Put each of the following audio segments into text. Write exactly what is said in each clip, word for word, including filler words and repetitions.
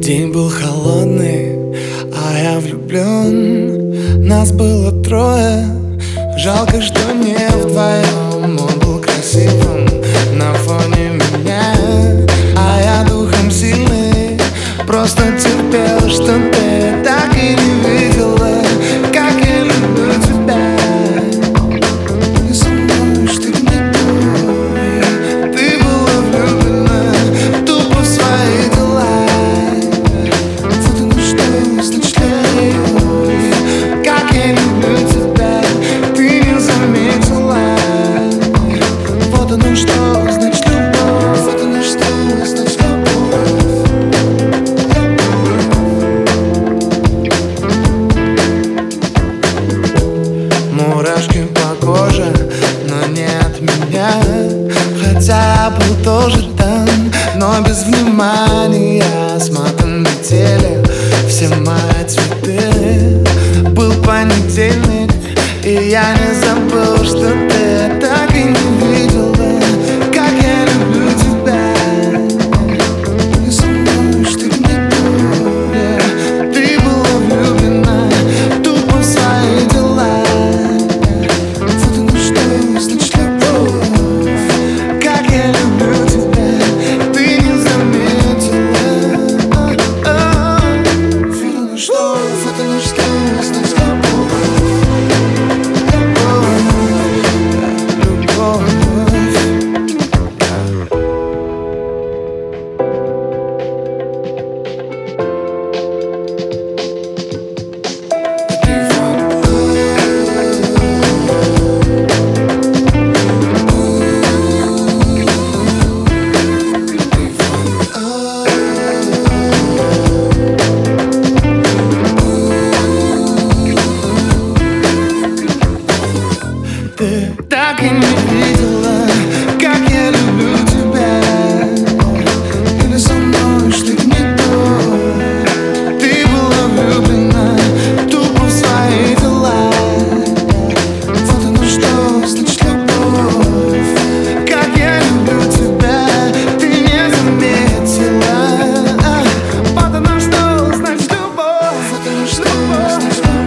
День был холодный, а я влюблен. Нас было трое, жалко, что не вдвоем. Он был красивым на фоне меня, а я духом сильный, просто терпел, что ты так и не видела, как я люблю тебя. И со мной, что не то, ты была влюблена тупо в свои дела. Вот оно что, значит любовь. Как я люблю тебя, ты не заметила. Вот оно что, значит любовь. Вот оно что, значит любовь. Мурашки по коже, но не от меня. Хотя был тоже там, но без внимания. Сматан метели все мои цветы. Был понедельник, и я не забыл, что ты так и не видела, как я люблю тебя. И со мной что-то не то, ты была влюблена тупо в свои дела. Вот оно что, значит любовь. Как я люблю тебя, ты не заметила. Вот оно что, вот оно что, значит любовь. Ты так и не видела, как я люблю тебя. Или со мной что-то не то, ты была влюблена тупо в свои дела. Вот оно что, значит любовь. Как я люблю тебя, ты не заметила. Вот оно что, значит любовь. Вот оно что, значит любовь.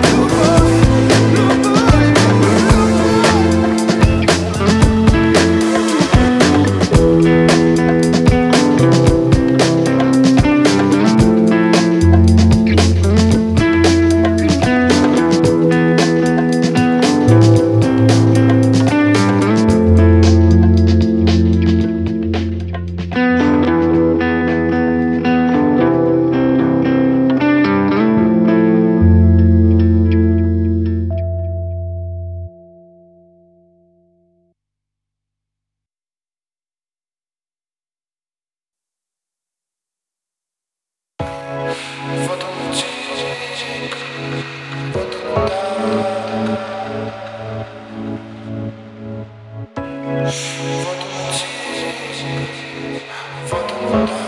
Вот он тик, вот он так. Вот он тик, вот он так.